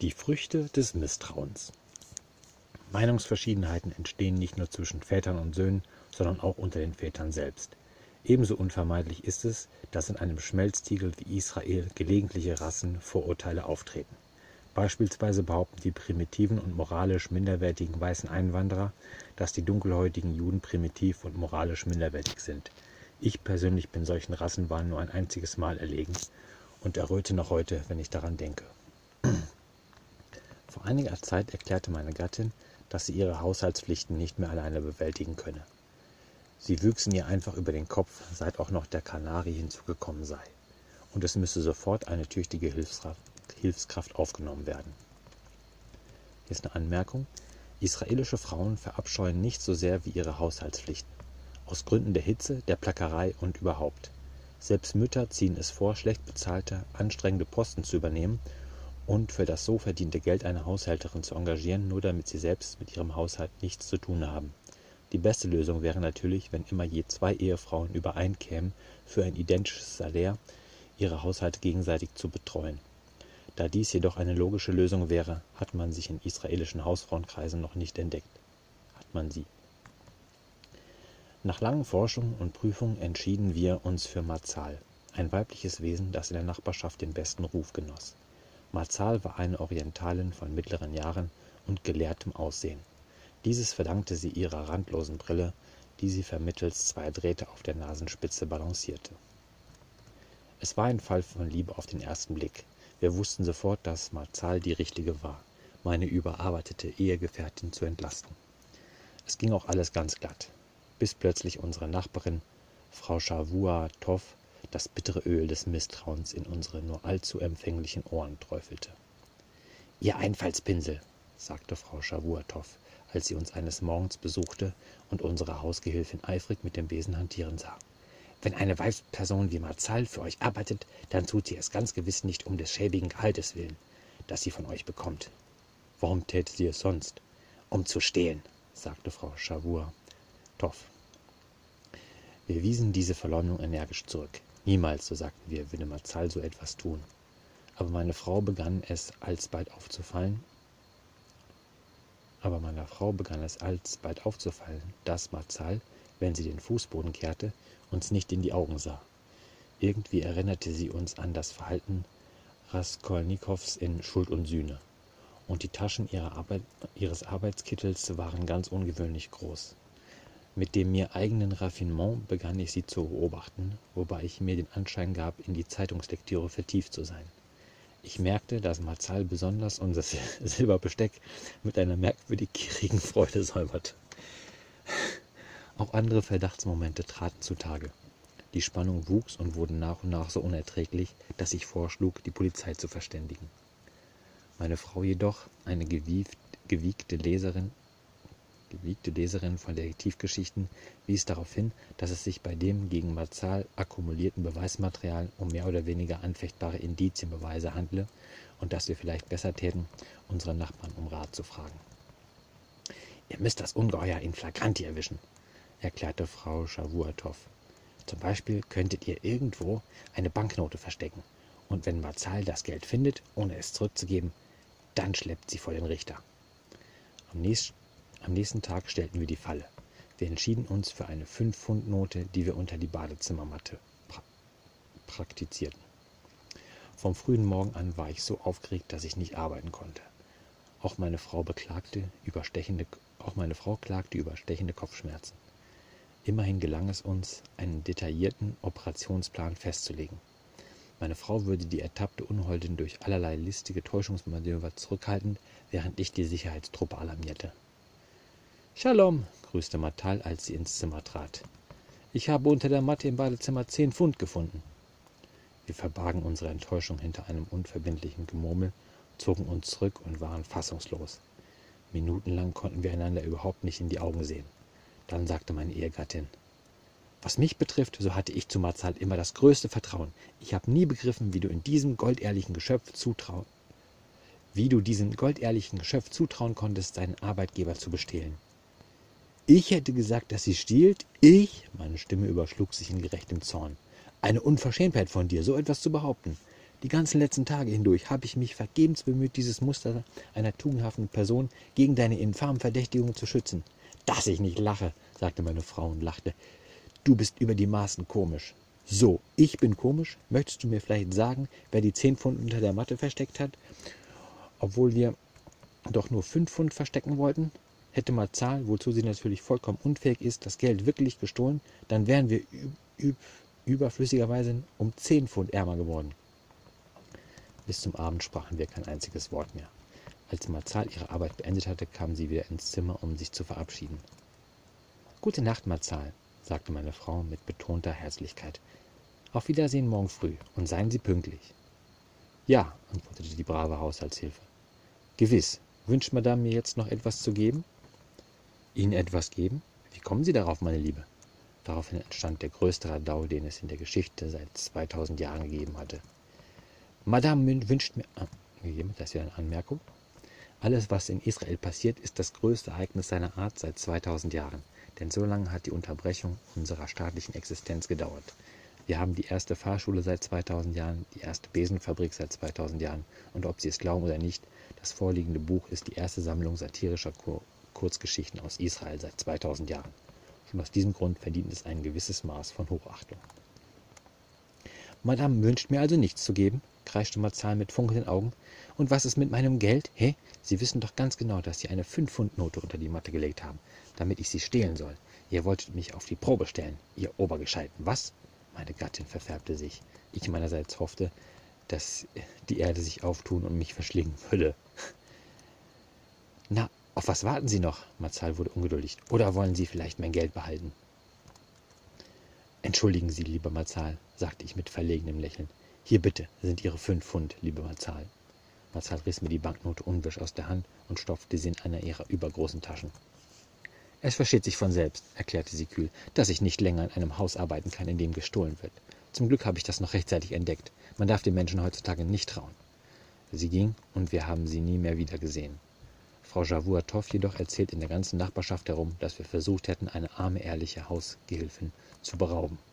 Die Früchte des Misstrauens. Meinungsverschiedenheiten entstehen nicht nur zwischen Vätern und Söhnen, sondern auch unter den Vätern selbst. Ebenso unvermeidlich ist es, dass in einem Schmelztiegel wie Israel gelegentliche Rassenvorurteile auftreten. Beispielsweise behaupten die primitiven und moralisch minderwertigen weißen Einwanderer, dass die dunkelhäutigen Juden primitiv und moralisch minderwertig sind. Ich persönlich bin solchen Rassenwahn nur ein einziges Mal erlegen und erröte noch heute, wenn ich daran denke. Vor einiger Zeit erklärte meine Gattin, dass sie ihre Haushaltspflichten nicht mehr alleine bewältigen könne. Sie wüchsen ihr einfach über den Kopf, seit auch noch der Kanari hinzugekommen sei. Und es müsse sofort eine tüchtige Hilfskraft aufgenommen werden. Hier ist eine Anmerkung. Israelische Frauen verabscheuen nichts so sehr wie ihre Haushaltspflichten. Aus Gründen der Hitze, der Plackerei und überhaupt. Selbst Mütter ziehen es vor, schlecht bezahlte, anstrengende Posten zu übernehmen und für das so verdiente Geld eine Haushälterin zu engagieren, nur damit sie selbst mit ihrem Haushalt nichts zu tun haben. Die beste Lösung wäre natürlich, wenn immer je 2 Ehefrauen übereinkämen, für ein identisches Salär ihre Haushalte gegenseitig zu betreuen. Da dies jedoch eine logische Lösung wäre, hat man sich in israelischen Hausfrauenkreisen noch nicht entdeckt. Hat man sie. Nach langen Forschungen und Prüfungen entschieden wir uns für Mazal, ein weibliches Wesen, das in der Nachbarschaft den besten Ruf genoss. Mazal war eine Orientalin von mittleren Jahren und gelehrtem Aussehen. Dieses verdankte sie ihrer randlosen Brille, die sie vermittels 2 Drähte auf der Nasenspitze balancierte. Es war ein Fall von Liebe auf den ersten Blick. Wir wussten sofort, dass Mazal die richtige war, meine überarbeitete Ehegefährtin zu entlasten. Es ging auch alles ganz glatt, bis plötzlich unsere Nachbarin, Frau Shavua Tov, das bittere Öl des Misstrauens in unsere nur allzu empfänglichen Ohren träufelte. »Ihr Einfallspinsel«, sagte Frau Shavua Tov, als sie uns eines Morgens besuchte und unsere Hausgehilfin eifrig mit dem Besen hantieren sah. »Wenn eine Weibsperson wie Mazal für euch arbeitet, dann tut sie es ganz gewiss nicht um des schäbigen Gehaltes willen, das sie von euch bekommt.« »Warum täte sie es sonst?« »Um zu stehlen«, sagte Frau Shavua Tov. Wir wiesen diese Verleumdung energisch zurück. Niemals, so sagten wir, würde Mazal so etwas tun. Aber meiner Frau begann es alsbald aufzufallen, dass Mazal, wenn sie den Fußboden kehrte, uns nicht in die Augen sah. Irgendwie erinnerte sie uns an das Verhalten Raskolnikows in Schuld und Sühne. Und die Taschen ihres Arbeitskittels waren ganz ungewöhnlich groß. Mit dem mir eigenen Raffinement begann ich sie zu beobachten, wobei ich mir den Anschein gab, in die Zeitungslektüre vertieft zu sein. Ich merkte, dass Mazal besonders unser Silberbesteck mit einer merkwürdig gierigen Freude säuberte. Auch andere Verdachtsmomente traten zutage. Die Spannung wuchs und wurde nach und nach so unerträglich, dass ich vorschlug, die Polizei zu verständigen. Meine Frau jedoch, eine gewiegte Leserin von Detektivgeschichten, wies darauf hin, dass es sich bei dem gegen Mazal akkumulierten Beweismaterial um mehr oder weniger anfechtbare Indizienbeweise handle und dass wir vielleicht besser täten, unsere Nachbarn um Rat zu fragen. »Ihr müsst das Ungeheuer in flagranti erwischen«, erklärte Frau Shavua Tov. »Zum Beispiel könntet ihr irgendwo eine Banknote verstecken, und wenn Mazal das Geld findet, ohne es zurückzugeben, dann schleppt sie vor den Richter.« Am nächsten Tag stellten wir die Falle. Wir entschieden uns für eine 5-Pfund-Note, die wir unter die Badezimmermatte praktizierten. Vom frühen Morgen an war ich so aufgeregt, dass ich nicht arbeiten konnte. Auch meine Frau klagte über stechende Kopfschmerzen. Immerhin gelang es uns, einen detaillierten Operationsplan festzulegen. Meine Frau würde die ertappte Unholdin durch allerlei listige Täuschungsmanöver zurückhalten, während ich die Sicherheitstruppe alarmierte. »Shalom«, grüßte Mazal, als sie ins Zimmer trat. »Ich habe unter der Matte im Badezimmer 10 Pfund gefunden.« Wir verbargen unsere Enttäuschung hinter einem unverbindlichen Gemurmel, zogen uns zurück und waren fassungslos. Minutenlang konnten wir einander überhaupt nicht in die Augen sehen. Dann sagte meine Ehegattin: »Was mich betrifft, so hatte ich zu Mazal immer das größte Vertrauen. Ich habe nie begriffen, wie du diesem goldehrlichen Geschöpf zutrauen konntest, seinen Arbeitgeber zu bestehlen.« »Ich hätte gesagt, dass sie stiehlt? Ich?« Meine Stimme überschlug sich in gerechtem Zorn. »Eine Unverschämtheit von dir, so etwas zu behaupten. Die ganzen letzten Tage hindurch habe ich mich vergebens bemüht, dieses Muster einer tugendhaften Person gegen deine infamen Verdächtigungen zu schützen. Dass ich nicht lache, sagte meine Frau und lachte. Du bist über die Maßen komisch. So, ich bin komisch? Möchtest du mir vielleicht sagen, wer die 10 Pfund unter der Matte versteckt hat, obwohl wir doch nur 5 Pfund verstecken wollten? Hätte Mazal, wozu sie natürlich vollkommen unfähig ist, das Geld wirklich gestohlen, dann wären wir überflüssigerweise um 10 Pfund ärmer geworden. Bis zum Abend sprachen wir kein einziges Wort mehr. Als Mazal ihre Arbeit beendet hatte, kam sie wieder ins Zimmer, um sich zu verabschieden. »Gute Nacht, Mazal«, sagte meine Frau mit betonter Herzlichkeit. »Auf Wiedersehen morgen früh und seien Sie pünktlich.« »Ja«, antwortete die brave Haushaltshilfe. »Gewiss. Wünscht Madame mir jetzt noch etwas zu geben?« »Ihnen etwas geben? Wie kommen Sie darauf, meine Liebe?« Daraufhin entstand der größte Radau, den es in der Geschichte seit 2000 Jahren gegeben hatte. »Madame wünscht mir...« das ist wieder eine Anmerkung. Alles, was in Israel passiert, ist das größte Ereignis seiner Art seit 2000 Jahren. Denn so lange hat die Unterbrechung unserer staatlichen Existenz gedauert. Wir haben die erste Fahrschule seit 2000 Jahren, die erste Besenfabrik seit 2000 Jahren. Und ob Sie es glauben oder nicht, das vorliegende Buch ist die erste Sammlung satirischer Kurzgeschichten aus Israel seit 2000 Jahren. Schon aus diesem Grund verdient es ein gewisses Maß von Hochachtung. »Madame wünscht mir also nichts zu geben?« kreischte Mazal mit funkelnden Augen. »Und was ist mit meinem Geld? Hä? Sie wissen doch ganz genau, dass Sie eine 5-Pfund-Note unter die Matte gelegt haben, damit ich sie stehlen soll. Ihr wolltet mich auf die Probe stellen, ihr Obergescheiten, was?« Meine Gattin verfärbte sich. Ich meinerseits hoffte, dass die Erde sich auftun und mich verschlingen würde. »Na, auf was warten Sie noch?« Mazal wurde ungeduldig. »Oder wollen Sie vielleicht mein Geld behalten?« »Entschuldigen Sie, lieber Mazal«, sagte ich mit verlegenem Lächeln. »Hier bitte sind Ihre 5 Pfund, liebe Mazal.« Mazal riss mir die Banknote unwirsch aus der Hand und stopfte sie in einer ihrer übergroßen Taschen. »Es versteht sich von selbst«, erklärte sie kühl, »dass ich nicht länger in einem Haus arbeiten kann, in dem gestohlen wird. Zum Glück habe ich das noch rechtzeitig entdeckt. Man darf den Menschen heutzutage nicht trauen.« Sie ging, und wir haben sie nie mehr wieder gesehen. Frau Javuatow jedoch erzählt in der ganzen Nachbarschaft herum, dass wir versucht hätten, eine arme, ehrliche Hausgehilfin zu berauben.